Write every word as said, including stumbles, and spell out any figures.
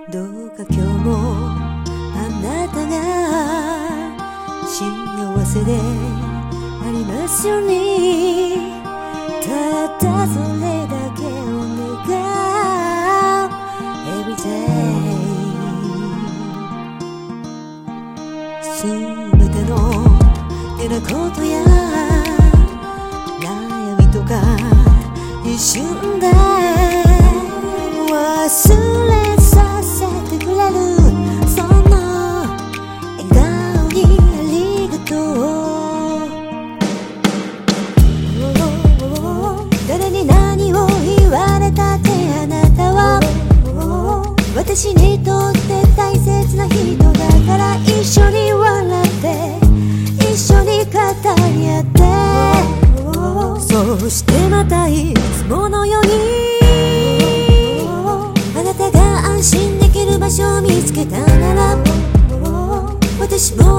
どうか今日もあなたが幸せでありますように、ただそれだけを願う Everyday すべての嫌なことや悩みとか一瞬で忘れさせてくれる、その笑顔にありがとう。誰に何を言われたってあなたは私にとって大切な人だから、一緒に笑って一緒に語り合って、そしてまたいつものようにあなたが安心できる場所を見つけたなら、私も